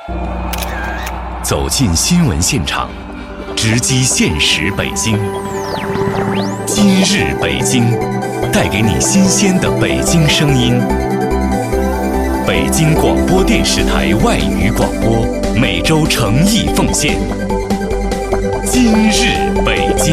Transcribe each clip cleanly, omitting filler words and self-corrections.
走进新闻现场，直击现实北京。今日北京，带给你新鲜的北京声音。北京广播电视台外语广播，每周诚意奉献。今日北京。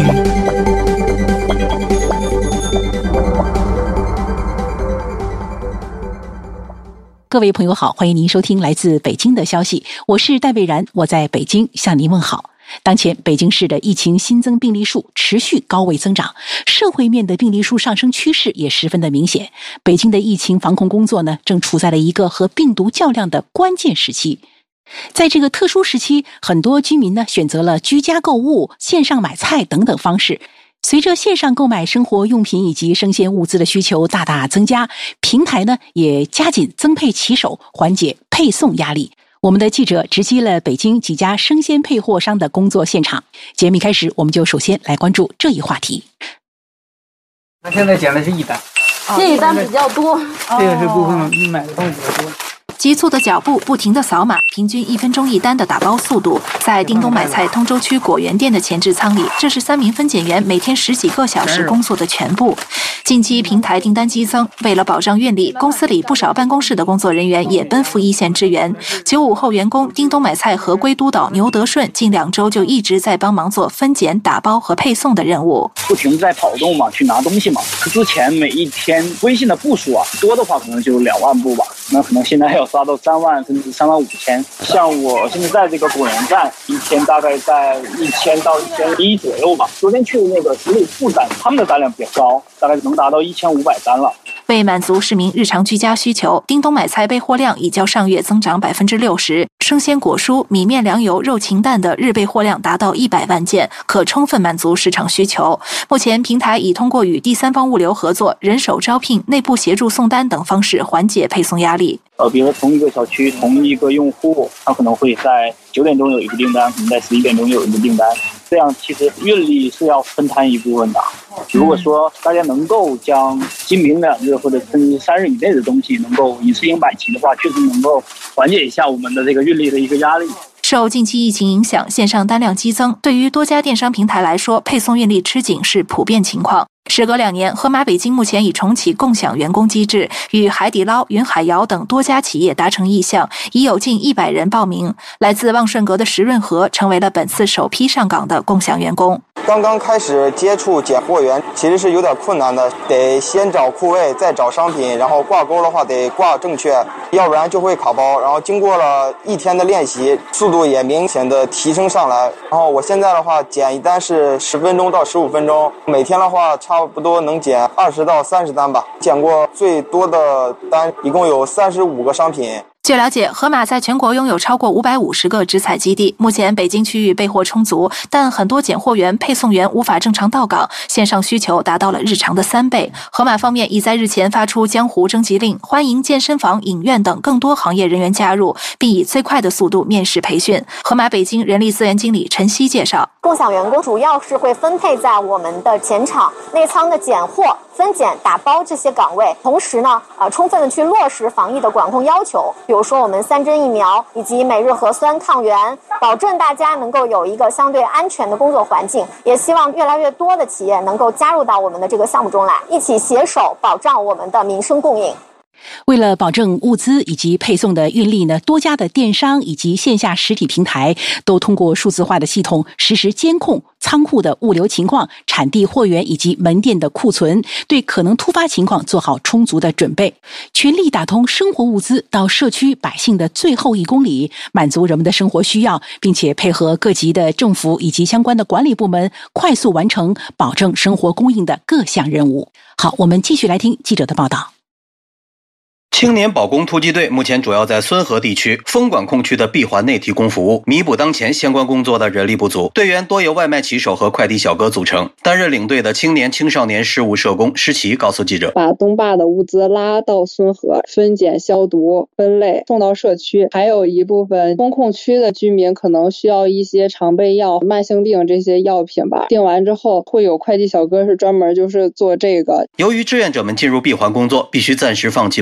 各位朋友好，欢迎您收听来自北京的消息，我是戴蔚然，我在北京向您问好。当前北京市的疫情新增病例数持续高位增长，社会面的病例数上升趋势也十分的明显。北京的疫情防控工作呢，正处在了一个和病毒较量的关键时期。在这个特殊时期，很多居民呢选择了居家购物、线上买菜等等方式。随着线上购买生活用品以及生鲜物资的需求大大增加，平台呢也加紧增配骑手，缓解配送压力。我们的记者直击了北京几家生鲜配货商的工作现场。节目一开始，我们就首先来关注这一话题。 他现在捡的是一单， 这一单比较多， 这个是顾客们买的东西比较多。 急促的脚步，不停的扫码，平均1分钟1单的打包速度，在叮咚买菜通州区果园店的前置仓里，这是3名分拣员每天10几个小时工作的全部。近期平台订单激增，为了保障运力，公司里不少办公室的工作人员也奔赴一线支援。95后员工叮咚买菜合规督导牛德顺近2周就一直在帮忙做分拣、打包和配送的任务， 不停在跑动嘛，去拿东西嘛。之前每一天微信的步数啊，多的话可能就2万步吧，那可能现在要刷到3万甚至3万5千。像我现在在这个果园站，一天大概在1000到1100左右吧。昨天去的那个十里铺站，他们的单量比较高，大概能达到1500单了。 为满足市民日常居家需求，叮咚买菜备货量已较上月增长60%，生鲜果蔬、米面粮油、肉禽蛋的日备货量达到100万件，可充分满足市场需求。目前平台已通过与第三方物流合作、人手招聘、内部协助送单等方式缓解配送压力。 比如说同一个小区同一个用户，他可能会在9点钟有一个订单，可能在11点钟有一个订单，这样其实运力是要分摊一部分的。如果说大家能够将今明2日或者甚至3日以内的东西能够一次性摆齐的话，确实能够缓解一下我们的这个运力的一个压力。 受近期疫情影响，线上单量激增，对于多家电商平台来说，配送运力吃紧是普遍情况。时隔2年，盒马北京目前已重启共享员工机制，与海底捞、云海肴等多家企业达成意向，已有近100人报名。来自旺顺阁的石润和成为了本次首批上岗的共享员工。 刚刚开始接触拣货员，其实是有点困难的，得先找库位，再找商品，然后挂钩的话得挂正确，要不然就会卡包。然后经过了1天的练习，速度也明显的提升上来。然后我现在的话，拣一单是10分钟到15分钟，每天的话差不多能拣20到30单吧。拣过最多的单一共有35个商品。 据了解，盒马在全国拥有超过550个直采基地，目前北京区域备货充足，但很多拣货员、配送员无法正常到岗，线上需求达到了日常的3倍。盒马方面已在日前发出江湖征集令，欢迎健身房、影院等更多行业人员加入，并以最快的速度面试培训。盒马北京人力资源经理陈曦介绍， 共享员工主要是会分配在我们的前场、内仓的拣货、分拣、打包这些岗位，同时呢，充分的去落实防疫的管控要求，比如说我们3针疫苗以及每日核酸抗原，保证大家能够有一个相对安全的工作环境。也希望越来越多的企业能够加入到我们的这个项目中来，一起携手保障我们的民生供应。 为了保证物资以及配送的运力呢，多家的电商以及线下实体平台都通过数字化的系统实时监控仓库的物流情况、产地货源以及门店的库存，对可能突发情况做好充足的准备，全力打通生活物资到社区百姓的最后1公里，满足人们的生活需要，并且配合各级的政府以及相关的管理部门，快速完成保证生活供应的各项任务。好，我们继续来听记者的报道。 青年保供突击队目前主要在孙河地区封管控区的闭环内提供服务，弥补当前相关工作的人力不足。队员多由外卖骑手和快递小哥组成。担任领队的青年青少年事务社工施琦告诉记者， 把东坝的物资拉到孙河，分拣、消毒、分类，送到社区。还有一部分封控区的居民可能需要一些常备药、慢性病这些药品吧，订完之后会有快递小哥是专门就是做这个。 由于志愿者们进入闭环工作，必须暂时放弃本职工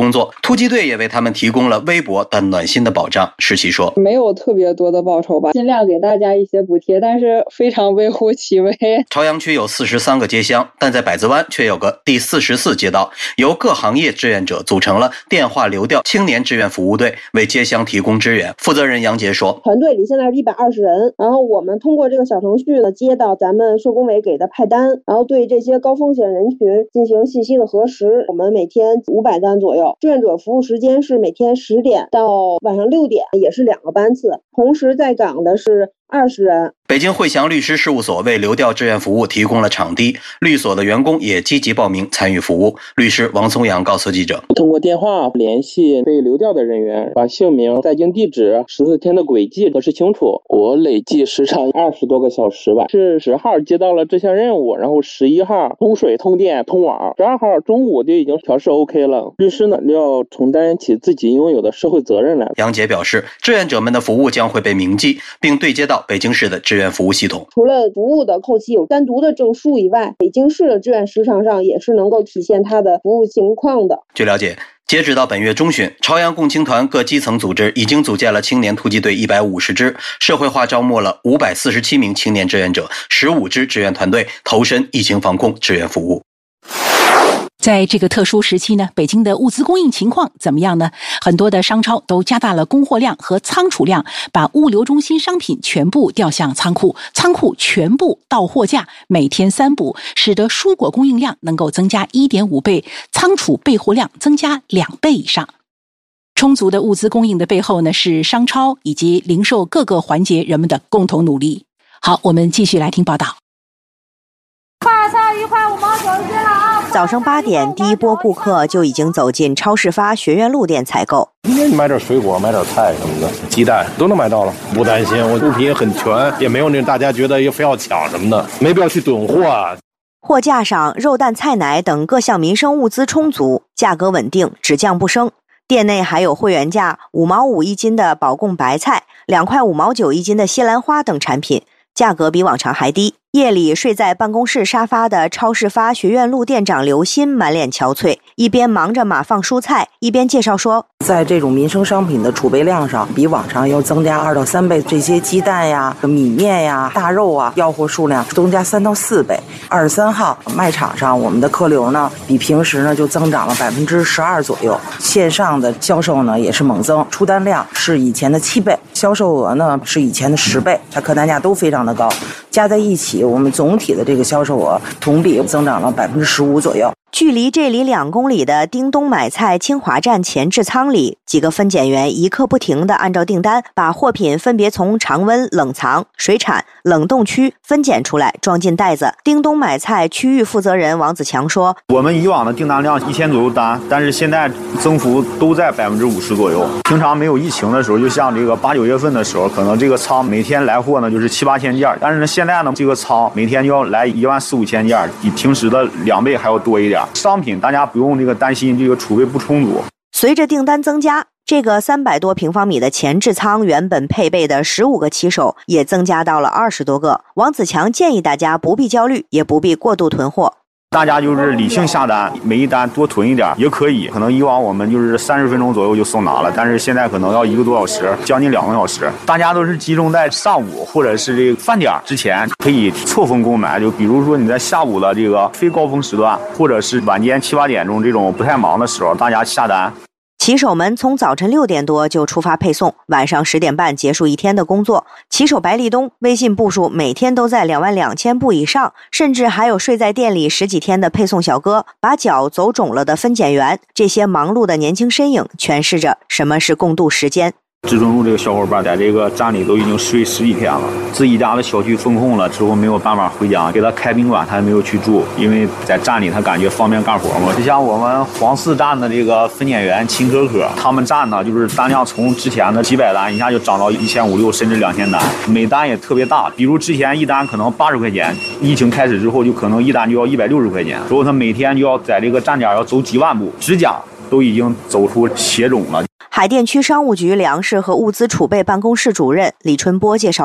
工作，突击队也为他们提供了微薄但暖心的保障。石琪说， 没有特别多的报酬吧，尽量给大家一些补贴，但是非常微乎其微。 朝阳区有43个街乡，但在百子湾却有个第44街道，由各行业志愿者组成了电话流调青年志愿服务队，为街乡提供支援。负责人杨杰说， 团队里现在是120人，然后我们通过这个小程序呢，接到咱们社工委给的派单，然后对这些高风险人群进行信息的核实。我们每天500单左右，志愿者服务时间是每天10点到晚上6点，也是2个班次，同时在岗的是20人。 北京汇祥律师事务所为流调志愿服务提供了场地，律所的员工也积极报名参与服务。律师王松阳告诉记者， 通过电话联系被流调的人员，把姓名、在京地址、14天的轨迹核实清楚。我累计时长20多个小时吧，是10号接到了这项任务，然后11号通水、通电、通网，12号中午就已经调试 OK 了。律师呢要承担起自己拥有的社会责任来。 杨杰表示，志愿者们的服务将会被铭记，并对接到北京市的志愿服务系统。 除了服务的后期有单独的证书以外，北京市的志愿时长上也是能够体现它的服务情况的。 据了解，截止到本月中旬，朝阳共青团各基层组织已经组建了青年突击队150支，社会化招募了547名青年志愿者，15支志愿团队投身疫情防控志愿服务。 在这个特殊时期呢，北京的物资供应情况怎么样呢？很多的商超都加大了供货量和仓储量，把物流中心商品全部调向仓库，仓库全部到货架，每天3补，使得蔬果供应量能够增加 1.5 倍，仓储备货量增加2倍以上。充足的物资供应的背后呢，是商超以及零售各个环节人们的共同努力。好，我们继续来听报道。 快菜1块5毛9一斤了啊！ 早上8点，第一波顾客就已经走进超市发学院路店采购。 今天你买点水果，买点菜什么的，鸡蛋都能买到了，不担心。我物品很全，也没有那大家觉得非要抢什么的，没必要去囤货啊。 货架上肉蛋菜奶等各项民生物资充足，价格稳定，只降不升。店内还有会员价5毛5一斤的宝贡白菜，2块5毛9一斤的西兰花等产品，价格比往常还低。夜里睡在办公室沙发的超市发学院路店长刘鑫满脸憔悴，一边忙着码放蔬菜，一边介绍说， 在这种民生商品的储备量上，比往常要增加2到3倍。这些鸡蛋呀、米面呀、大肉啊，要货数量增加3到4倍。23号卖场上，我们的客流呢，比平时呢就增长了12%左右。线上的销售呢也是猛增，出单量是以前的7倍，销售额呢是以前的10倍，它客单价都非常的高，加在一起，我们总体的这个销售额同比增长了15%左右。 距离这里2公里的叮咚买菜清华站前置仓里，几个分拣员一刻不停地按照订单，把货品分别从常温、冷藏、水产、冷冻区分拣出来，装进袋子。叮咚买菜区域负责人王子强说， 我们以往的订单量1000左右单，但是现在增幅都在50%左右。平常没有疫情的时候，就像这个8、9月份的时候，可能这个仓每天来货呢就是7、8千件，但是呢现在呢这个仓每天就要来14000、5千件，比平时的2倍还要多一点。商品大家不用这个担心这个储备不充足。 随着订单增加，这个300多平方米的前置仓原本配备的15个骑手也增加到了20多个。王子强建议大家不必焦虑，也不必过度囤货。 大家就是理性下单，每一单多囤一点也可以。可能以往我们就是30分钟左右就送达了，但是现在可能要1个多小时，将近2个小时。大家都是集中在上午或者是这个饭点之前，可以错峰购买。就比如说你在下午的这个非高峰时段，或者是晚间7、8点钟这种不太忙的时候，大家下单。 骑手们从早晨6点多就出发配送，晚上10点半结束一天的工作。骑手白立东微信步数每天都在22000步以上，甚至还有睡在店里10几天的配送小哥，把脚走肿了的分拣员，这些忙碌的年轻身影诠释着什么是共度时间。 志春路这个小伙伴在这个站里都已经睡10几天了，自己家的小区封控了之后没有办法回家，给他开宾馆他也没有去住，因为在站里他感觉方便干活嘛。就像我们黄四站的这个分拣员秦可可，他们站呢就是单量从之前的几百单一下就涨到1500-1600甚至2000单，每单也特别大。比如之前一单可能80块钱，疫情开始之后就可能一单就要160块钱，之后他每天就要在这个站点要走几万步，指甲都已经走出血肿了。 海淀区商务局粮食和物资储备办公室主任李春波介绍说，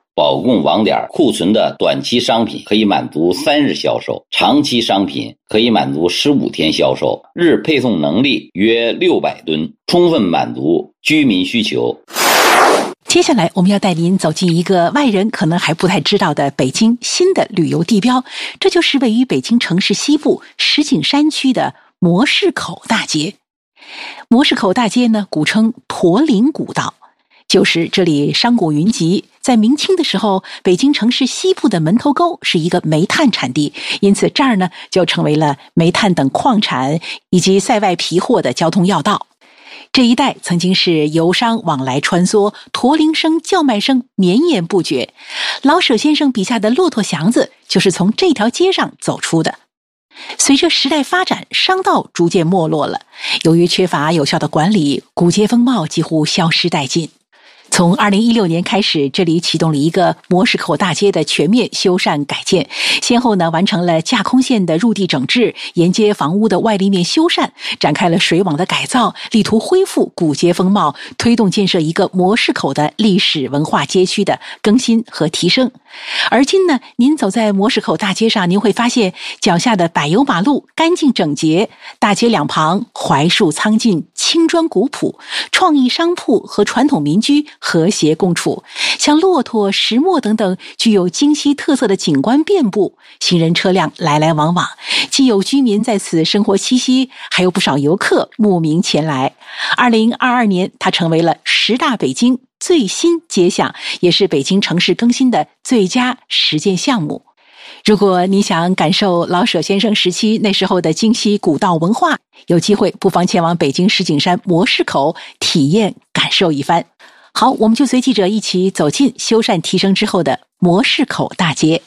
保供网点库存的短期商品可以满足3日销售，长期商品可以满足15天销售，日配送能力约600吨，充分满足居民需求。 接下来我们要带您走进一个外人可能还不太知道的北京新的旅游地标，这就是位于北京城市西部石景山区的模式口大街。模式口大街呢，古称驼铃古道，就是这里商贾云集。在明清的时候，北京城市西部的门头沟是一个煤炭产地，因此这儿呢就成为了煤炭等矿产以及塞外皮货的交通要道。这一带曾经是游商往来穿梭，驼铃声、叫卖声绵延不绝。老舍先生笔下的骆驼祥子就是从这条街上走出的。随着时代发展，商道逐渐没落了，由于缺乏有效的管理，古街风貌几乎消失殆尽。从2016年开始，这里启动了一个模式口大街的全面修缮改建，先后呢完成了架空线的入地整治、沿街房屋的外立面修缮，展开了水网的改造，力图恢复古街风貌，推动建设一个模式口的历史文化街区的更新和提升。而今呢，您走在模式口大街上，您会发现脚下的柏油马路干净整洁，大街两旁槐树苍劲，青砖古朴，创意商铺和传统民居和谐共处，像骆驼、石磨等等具有京西特色的景观遍布，行人车辆来来往往，既有居民在此生活栖息，还有不少游客慕名前来。2022年，它成为了10大北京最新街巷，也是北京城市更新的最佳实践项目。如果你想感受老舍先生时期那时候的京西古道文化，有机会不妨前往北京石景山模式口体验感受一番。好，我们就随记者一起走进修缮提升之后的模式口大街。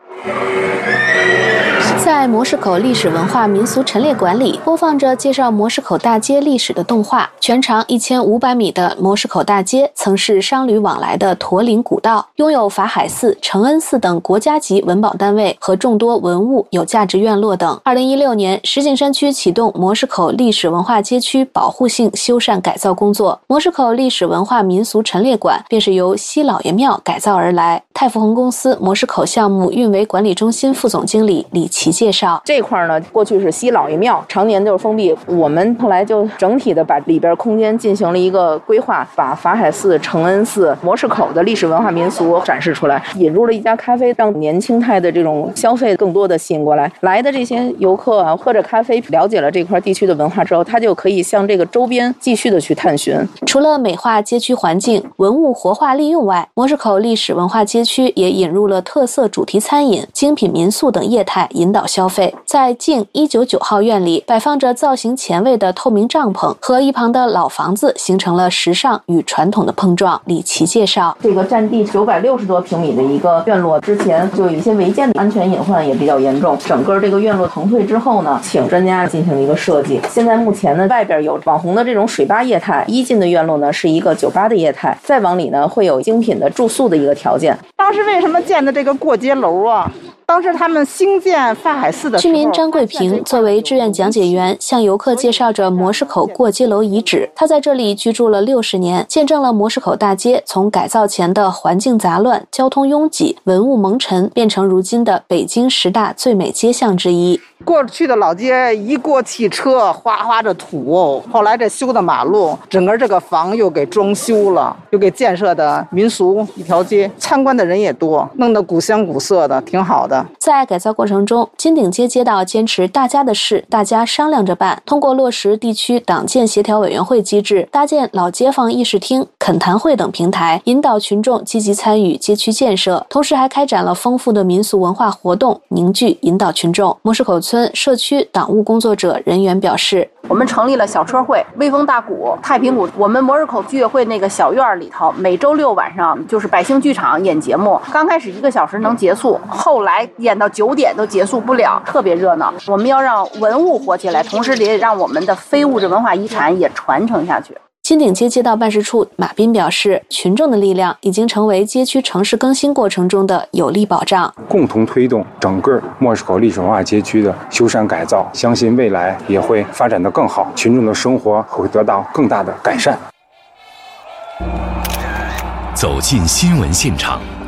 在模式口历史文化民俗陈列馆里，播放着介绍模式口大街历史的动画。全长1500米的模式口大街曾是商旅往来的驼铃古道，拥有法海寺、承恩寺等国家级文保单位和众多文物有价值院落等。2016年，石景山区启动模式口历史文化街区保护性修缮改造工作。模式口历史文化民俗陈列馆便是由西老爷庙改造而来。泰福红公司模式口项目运维管理中心副总经理李琦介绍， 这块呢，过去是西老爷庙，常年就是封闭。我们后来就整体的把里边空间进行了一个规划，把法海寺、承恩寺、模式口的历史文化民俗展示出来，引入了一家咖啡，让年轻态的这种消费更多的吸引过来。来的这些游客啊，喝着咖啡，了解了这块地区的文化之后，他就可以向这个周边继续的去探寻。 除了美化街区环境、文物活化利用外，模式口历史文化街区也引入了特色主题餐饮、精品民宿等业态，引导消费。在静199号院里，摆放着造型前卫的透明帐篷，和一旁的老房子形成了时尚与传统的碰撞。李琦介绍， 这个占地960多平米的一个院落，之前就有一些违建的安全隐患也比较严重。整个这个院落腾退之后呢，请专家进行了一个设计。现在目前呢，外边有网红的这种水吧业态，一进的院落呢是一个酒吧的业态，再往里呢会有精品的住宿的一个条件。 当时为什么建的这个过街楼啊？当时他们兴建法海寺的时候， 居民张桂平作为志愿讲解员，向游客介绍着模式口过街楼遗址。他在这里居住了60年，见证了模式口大街从改造前的环境杂乱、交通拥挤、文物蒙尘，变成如今的北京10大最美街巷之一。 过去的老街一过汽车哗哗着土，后来这修的马路，整个这个房又给装修了，又给建设的民俗一条街，参观的人也多，弄得古香古色的，挺好的。 在改造过程中，金鼎街街道坚持大家的事大家商量着办，通过落实地区党建协调委员会机制，搭建老街坊议事厅、恳谈会等平台，引导群众积极参与街区建设，同时还开展了丰富的民俗文化活动，凝聚引导群众。模式口村社区党务工作者人员表示， 我们成立了小车会、威风大鼓、太平鼓。我们模式口居委会那个小院里头，每周6晚上就是百姓剧场演节目。刚开始1个小时能结束，后来演到9点都结束不了，特别热闹。我们要让文物活起来，同时也让我们的非物质文化遗产也传承下去。 金鼎街街道办事处马斌表示，群众的力量已经成为街区城市更新过程中的有力保障， 共同推动整个模式口历史文化街区的修缮改造，相信未来也会发展得更好，群众的生活会得到更大的改善。 走进新闻现场，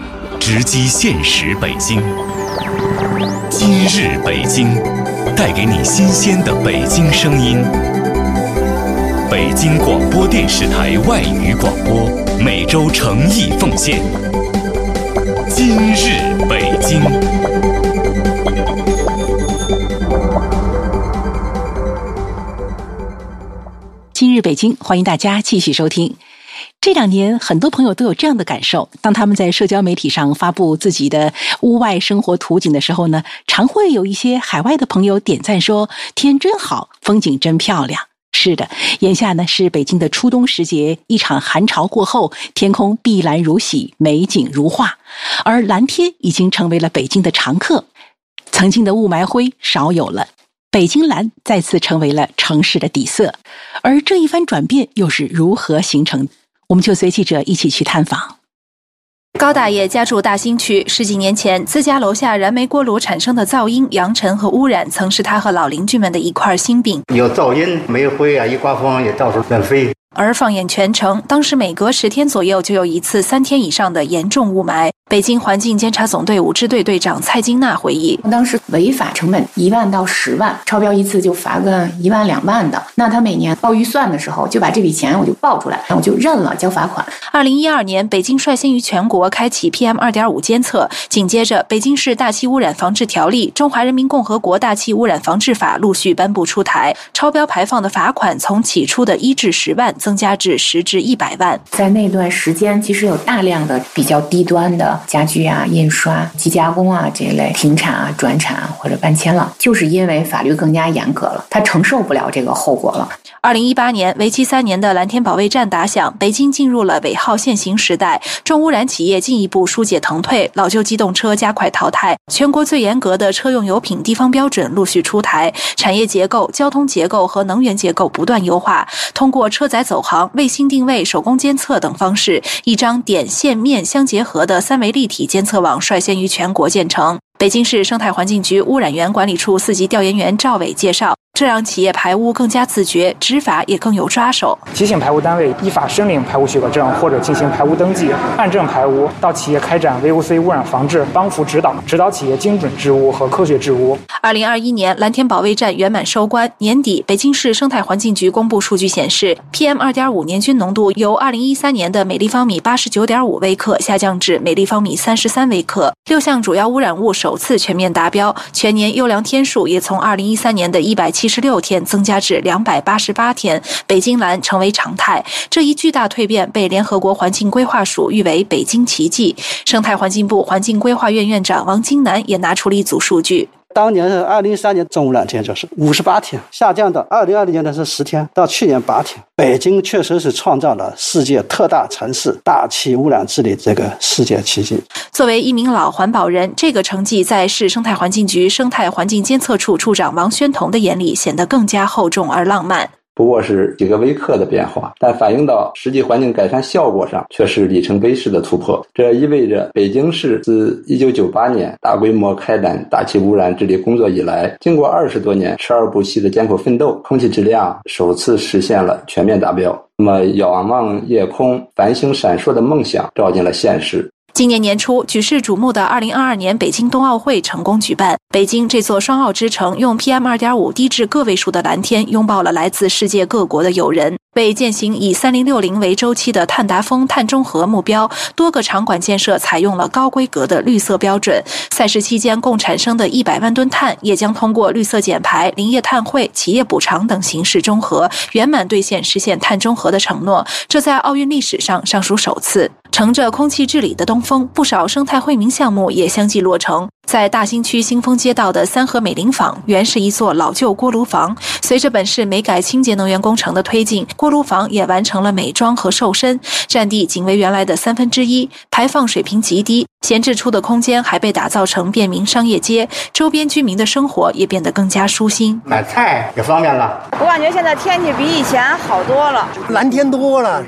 直击现实北京。今日北京，带给你新鲜的北京声音。北京广播电视台外语广播，每周诚意奉献。今日北京。 今日北京，欢迎大家继续收听。这两年，很多朋友都有这样的感受：当他们在社交媒体上发布自己的屋外生活图景的时候呢，常会有一些海外的朋友点赞说：“天真好，风景真漂亮。”是的，眼下呢是北京的初冬时节，一场寒潮过后，天空碧蓝如洗，美景如画，而蓝天已经成为了北京的常客。曾经的雾霾灰少有了。北京蓝再次成为了城市的底色，而这一番转变又是如何形成的？我们就随记者一起去探访。 高大爷家住大兴区，10几年前，自家楼下燃煤锅炉产生的噪音、扬尘和污染，曾是他和老邻居们的一块心病。 有噪音，煤灰啊，一刮风也到处乱飞。 而放眼全城，当时每隔10天左右就有一次3天以上的严重雾霾。北京环境监察总队伍支队队长蔡金娜回忆， 当时违法成本1万到10万，超标一次就罚个1万2万的。那他每年报预算的时候，就把这笔钱我就报出来，我就认了交罚款。 2012年，北京率先于全国开启 PM2.5 监测，紧接着北京市大气污染防治条例、中华人民共和国大气污染防治法陆续颁布出台，超标排放的罚款从起初的1至10万增加至10至100万。 在那段时间，其实有大量的比较低端的家具啊、印刷、机加工啊这一类停产啊、转产啊或者搬迁了，就是因为法律更加严格了，他承受不了这个后果了。 2018年，为期3年的蓝天保卫战打响，北京进入了尾号限行时代，重污染企业进一步疏解腾退，老旧机动车加快淘汰，全国最严格的车用油品地方标准陆续出台，产业结构、交通结构和能源结构不断优化，通过车载走航、卫星定位、手工监测等方式，一张点、线、面相结合的3维立体监测网率先于全国建成。北京市生态环境局污染源管理处4级调研员赵伟介绍，这让企业排污更加自觉，执法也更有抓手。 提醒排污单位依法申领排污许可证或者进行排污登记，按证排污，到企业开展 VOC 污染防治帮扶指导，指导企业精准治污和科学治污。 2021年，蓝天保卫战圆满收官。年底，北京市生态环境局公布数据显示 ，PM2.5 年均浓度由2013年的每立方米89.5微克下降至每立方米33微克，6项主要污染物首次全面达标，全年优良天数也从2013年的176天增加至288天，北京蓝成为常态。这一巨大蜕变被联合国环境规划署誉为北京奇迹。生态环境部环境规划院院长王金南也拿出了一组数据。 当年是2013年重污染天就是58天，下降到2020年的是10天，到去年8天。北京确实是创造了世界特大城市大气污染治理这个世界奇迹。 作为一名老环保人，这个成绩在市生态环境局生态环境监测处处长王宣彤的眼里显得更加厚重而浪漫。 不过是几个微克的变化，但反映到实际环境改善效果上却是里程碑式的突破。这意味着北京市自1998年大规模开展大气污染治理工作以来，经过20多年持而不弃的艰苦奋斗，空气质量首次实现了全面达标。那么仰望夜空繁星闪烁的梦想照进了现实。 今年年初，举世瞩目的2022年北京冬奥会成功举办。北京这座双奥之城，用 PM2.5 低至个位数的蓝天，拥抱了来自世界各国的友人。为践行以3060为周期的碳达峰、碳中和目标，多个场馆建设采用了高规格的绿色标准。赛事期间共产生的100万吨碳，也将通过绿色减排、林业碳汇、企业补偿等形式中和，圆满兑现实现碳中和的承诺。这在奥运历史上尚属首次。乘着空气治理的东风，不少生态惠民项目也相继落成。在大兴区新丰街道的三和美林坊，原是一座老旧锅炉房，随着本市煤改清洁能源工程的推进，锅炉房也完成了美装和瘦身，占地仅为原来的1/3，排放水平极低。闲置出的空间还被打造成便民商业街，周边居民的生活也变得更加舒心。 买菜也方便了。 我感觉现在天气比以前好多了， 蓝天多了，是吧？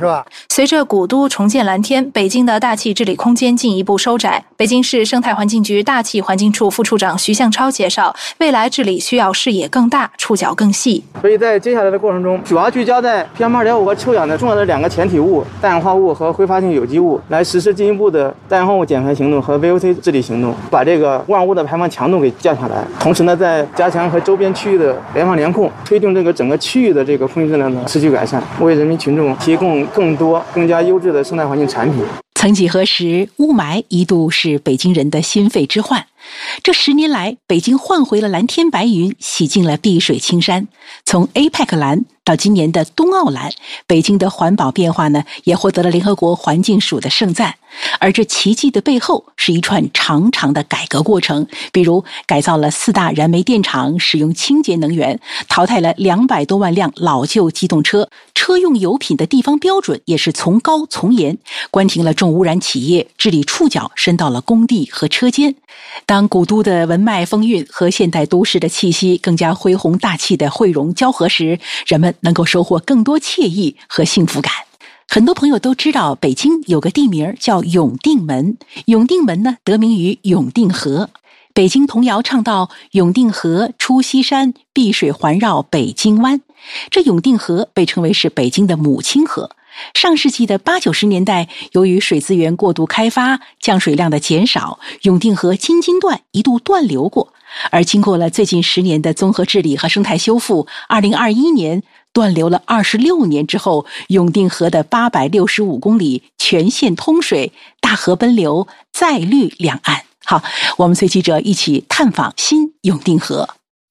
随着古都重见蓝天，北京的大气治理空间进一步收窄。北京市生态环境局大气环境处副处长徐向超介绍，未来治理需要视野更大，触角更细。 所以在接下来的过程中，主要聚焦在 PM2.5 和臭氧的重要的2个前体物氮氧化物和挥发性有机物，来实施进一步的氮氧化物减排行动和 VOC 治理行动，把这个污染物的排放强度给降下来。同时呢，在加强和周边区域的联防联控，推动这个整个区域的这个空气质量的持续改善，为人民群众提供更多更加优质的生态环境产品。 曾几何时，雾霾一度是北京人的心肺之患。这10年来，北京换回了蓝天白云，洗净了碧水青山。从 APEC 蓝到今年的冬奥蓝，北京的环保变化呢，也获得了联合国环境署的盛赞。而这奇迹的背后，是一串长长的改革过程，比如改造了4大燃煤电厂，使用清洁能源，淘汰了200多万辆老旧机动车，车用油品的地方标准也是从高从严，关停了重污染企业，治理触角伸到了工地和车间。当古都的文脉风韵和现代都市的气息更加恢宏大气的汇融交合时，人们能够收获更多惬意和幸福感。很多朋友都知道，北京有个地名叫永定门，永定门呢得名于永定河。北京童谣唱到永定河出西山，碧水环绕北京湾。这永定河被称为是北京的母亲河。上世纪的80、90年代，由于水资源过度开发，降水量的减少，永定河京津段一度断流过。而经过了最近10年的综合治理和生态修复，2021年断流了26年之后，永定河的865公里全线通水，大河奔流，再绿两岸。好，我们随记者一起探访新永定河。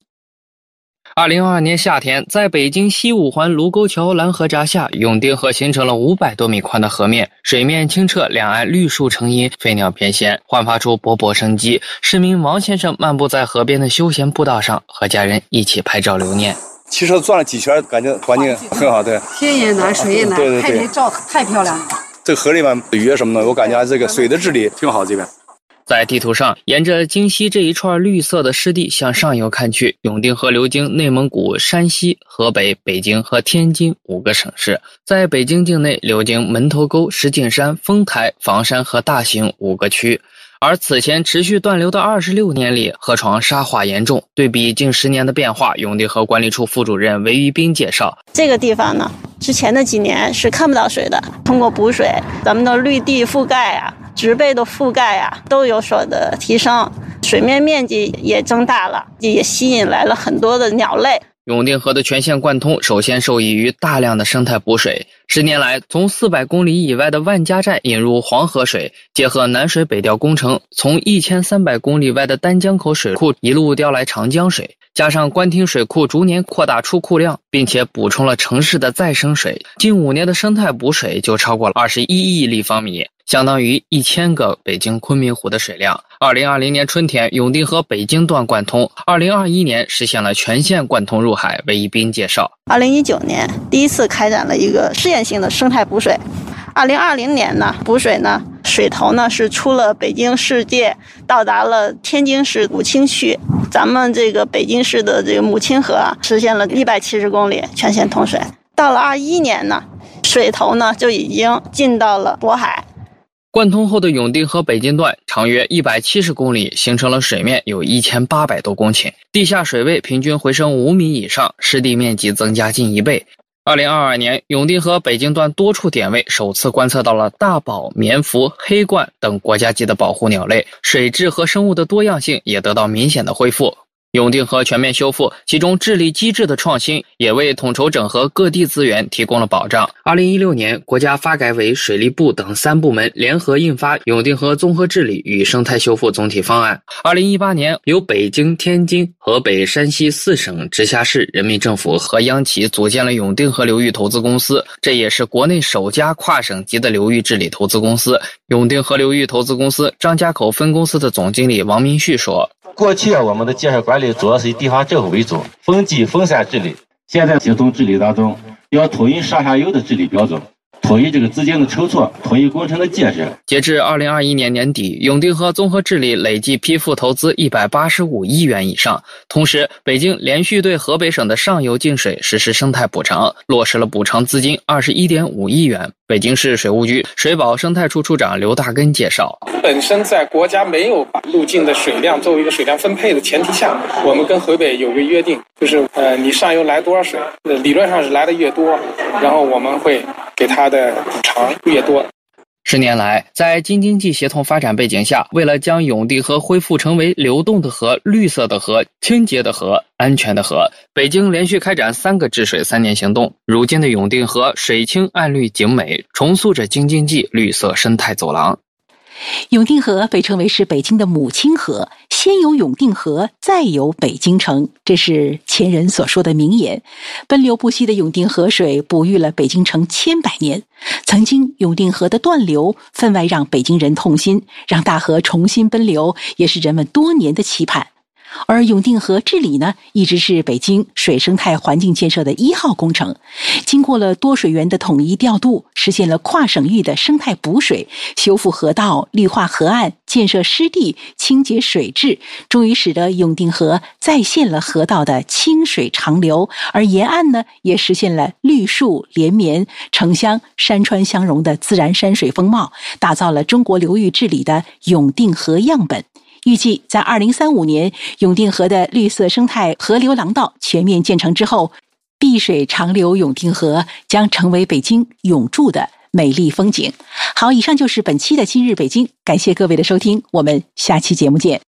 2022年夏天，在北京西五环卢沟桥蓝河闸下，永定河形成了500多米宽的河面，水面清澈，两岸绿树成荫，飞鸟翩跹，焕发出勃勃生机。市民王先生漫步在河边的休闲步道上，和家人一起拍照留念。 骑车转了几圈，感觉环境很好，对。 天也蓝，水也蓝， 对， 拍照太漂亮了。 这个河里面鱼什么的，我感觉这个水的治理挺好，这边。 在地图上，沿着京西这一串绿色的湿地向上游看去，永定河流经内蒙古、山西、河北、北京和天津5个省市，在北京境内流经门头沟、石景山、丰台、房山和大兴5个区。而此前持续断流的26年里，河床沙化严重。对比近10年的变化，永定河管理处副主任韦玉斌介绍， 这个地方呢，之前的几年是看不到水的，通过补水，咱们的绿地覆盖啊，植被的覆盖啊，都有所的提升，水面面积也增大了，也吸引来了很多的鸟类。 永定河的全线贯通，首先受益于大量的生态补水。10年来，从400公里以外的万家站引入黄河水，结合南水北调工程，从1300公里外的丹江口水库一路调来长江水，加上官厅水库逐年扩大出库量，并且补充了城市的再生水，近5年的生态补水就超过了21亿立方米，相当于1000个北京昆明湖的水量。2020年春天，永定河北京段贯通，2021年实现了全线贯通入海。韦一斌介绍 ，2019年第一次开展了一个试验性的生态补水。2020年呢，补水呢，水头呢是出了北京市界，到达了天津市武清区。咱们这个北京市的这个母亲河啊，实现了170公里全线通水。到了21年呢，水头呢就已经进到了渤海。 贯通后的永定河北京段长约170公里，形成了水面有1800多公顷，地下水位平均回升5米以上，湿地面积增加近1倍。2022年，永定河北京段多处点位首次观测到了大宝、棉芾、黑鹳等国家级的保护鸟类，水质和生物的多样性也得到明显的恢复。永定河全面修复，其中治理机制的创新也为统筹整合各地资源提供了保障。2016年，国家发改委、水利部等3部门联合印发《永定河综合治理与生态修复总体方案》。2018年，由北京、天津、河北、山西4省直辖市人民政府和央企组建了永定河流域投资公司，这也是国内首家跨省级的流域治理投资公司。永定河流域投资公司张家口分公司的总经理王明旭说， 过去我们的建设管理主要是以地方政府为主，分级分散治理。现在协同治理当中，要统一上下游的治理标准，统一这个资金的筹措，统一工程的建设。 截至2021年年底，永定河综合治理累计批复投资185亿元以上。同时，北京连续对河北省的上游净水实施生态补偿，落实了补偿资金21.5亿元。 北京市水务局水保生态处处长刘大根介绍， 本身在国家没有把路径的水量作为一个水量分配的前提下，我们跟河北有个约定，就是你上游来多少水，理论上是来的越多，然后我们会给它的补偿越多。 10年来，在京津冀协同发展背景下，为了将永定河恢复成为流动的河、绿色的河、清洁的河、安全的河，北京连续开展3个治水3年行动。如今的永定河水清岸绿景美，重塑着京津冀绿色生态走廊。 永定河被称为是北京的母亲河，先有永定河，再有北京城，这是前人所说的名言。奔流不息的永定河水哺育了北京城千百年。曾经永定河的断流分外让北京人痛心，让大河重新奔流也是人们多年的期盼。而永定河治理呢，一直是北京水生态环境建设的1号工程。经过了多水源的统一调度，实现了跨省域的生态补水，修复河道、绿化河岸、建设湿地、清洁水质，终于使得永定河再现了河道的清水长流，而沿岸呢，也实现了绿树连绵、城乡山川相融的自然山水风貌，打造了中国流域治理的永定河样本。预计在2035年，永定河的绿色生态河流廊道全面建成之后，碧水长流永定河将成为北京永驻的美丽风景。好，以上就是本期的今日北京，感谢各位的收听，我们下期节目见。